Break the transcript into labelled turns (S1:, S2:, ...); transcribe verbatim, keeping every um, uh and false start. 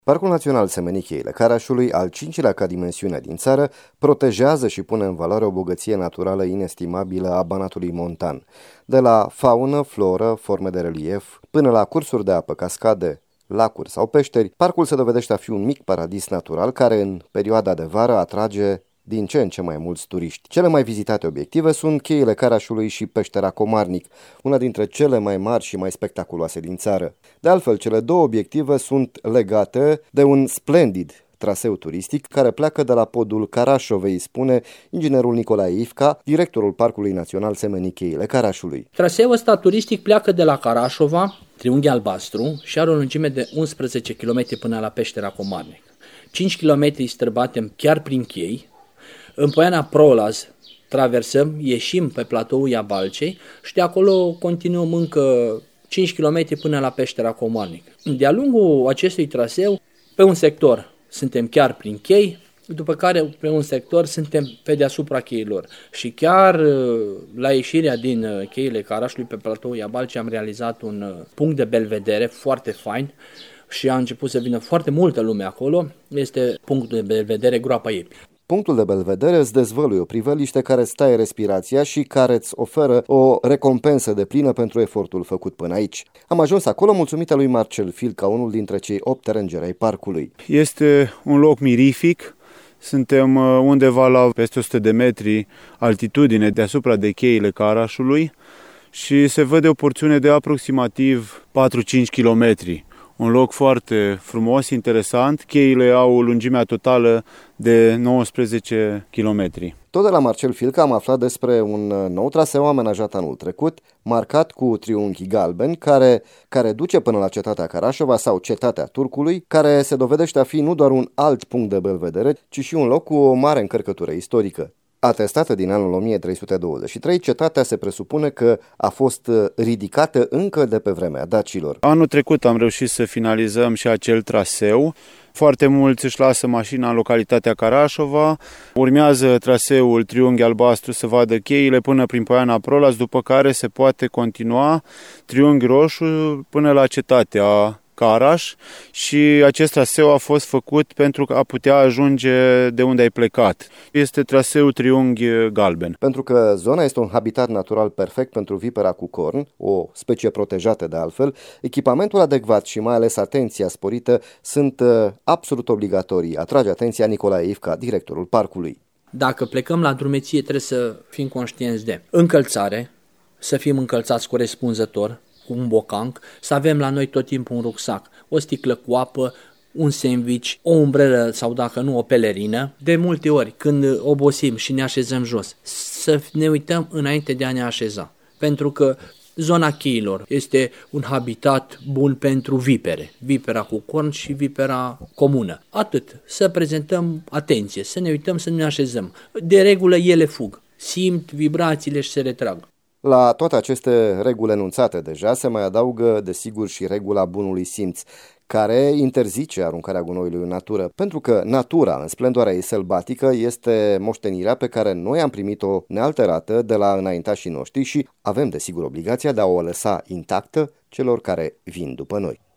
S1: Parcul Național Semenii Cheile Carașului, al cincilea ca dimensiune din țară, protejează și pune în valoare o bogăție naturală inestimabilă a Banatului montan. De la faună, floră, forme de relief, până la cursuri de apă, cascade, lacuri sau peșteri, parcul se dovedește a fi un mic paradis natural care în perioada de vară atrage din ce în ce mai mulți turiști. Cele mai vizitate obiective sunt Cheile Carașului și Peștera Comarnic, una dintre cele mai mari și mai spectaculoase din țară. De altfel, cele două obiective sunt legate de un splendid traseu turistic care pleacă de la podul Carașovei, spune inginerul Nicolae Ivca, directorul Parcului Național Semenii Cheile Carașului.
S2: Traseul ăsta turistic pleacă de la Carașova, Triunghi Albastru, și are o lungime de unsprezece kilometri până la Peștera Comarnic. cinci kilometri străbatem chiar prin chei. În Poiana Prolaz traversăm, ieșim pe platoul Iabalcei și de acolo continuăm încă cinci kilometri până la Peștera Comarnic. De-a lungul acestui traseu, pe un sector suntem chiar prin chei, după care pe un sector suntem pe deasupra cheilor. Și chiar la ieșirea din Cheile Carașului pe platoul Iabalcei am realizat un punct de belvedere foarte fain și a început să vină foarte multă lume acolo. Este punctul de belvedere Groapa Iepi.
S1: Punctul de belvedere îți dezvăluie o priveliște care îți taie respirația și care îți oferă o recompensă deplină pentru efortul făcut până aici. Am ajuns acolo mulțumită lui Marcel Filca, unul dintre cei opt rangeri ai parcului.
S3: Este un loc mirific. Suntem undeva la peste o sută de metri altitudine deasupra de Cheile Carașului și se vede o porțiune de aproximativ patru-cinci kilometri. Un loc foarte frumos, interesant. Cheile au lungimea totală de nouăsprezece kilometri.
S1: Tot de la Marcel Filca am aflat despre un nou traseu amenajat anul trecut, marcat cu triunghi galbeni, care, care duce până la cetatea Carașova sau cetatea Turcului, care se dovedește a fi nu doar un alt punct de belvedere, ci și un loc cu o mare încărcătură istorică. Atestată din anul o mie trei sute douăzeci și trei, cetatea se presupune că a fost ridicată încă de pe vremea dacilor.
S3: Anul trecut am reușit să finalizăm și acel traseu. Foarte mulți își lasă mașina în localitatea Carașova, urmează traseul Triunghi Albastru să vadă cheile până prin Poiana Prolaz, după care se poate continua Triunghi Roșu până la cetatea Caraș și acest traseu a fost făcut pentru a putea ajunge de unde ai plecat. Este traseul Triunghi Galben.
S1: Pentru că zona este un habitat natural perfect pentru vipera cu corn, o specie protejată de altfel, echipamentul adecvat și mai ales atenția sporită sunt absolut obligatorii, atrage atenția Nicolae Ivca, directorul parcului.
S2: Dacă plecăm la drumeție trebuie să fim conștienți de încălțare, să fim încălțați corespunzător, cu un bocanc, să avem la noi tot timpul un rucsac, o sticlă cu apă, un sandwich, o umbrelă sau dacă nu o pelerină. De multe ori când obosim și ne așezăm jos, să ne uităm înainte de a ne așeza, pentru că zona cheilor este un habitat bun pentru vipere, vipera cu corn și vipera comună. Atât, să prezentăm atenție, să ne uităm, să ne așezăm. De regulă ele fug, simt vibrațiile și se retrag.
S1: La toate aceste reguli enunțate deja se mai adaugă, desigur, și regula bunului simț, care interzice aruncarea gunoiului în natură, pentru că natura, în splendoarea ei sălbatică, este moștenirea pe care noi am primit-o nealterată de la înaintașii noștri și avem, desigur, obligația de a o lăsa intactă celor care vin după noi.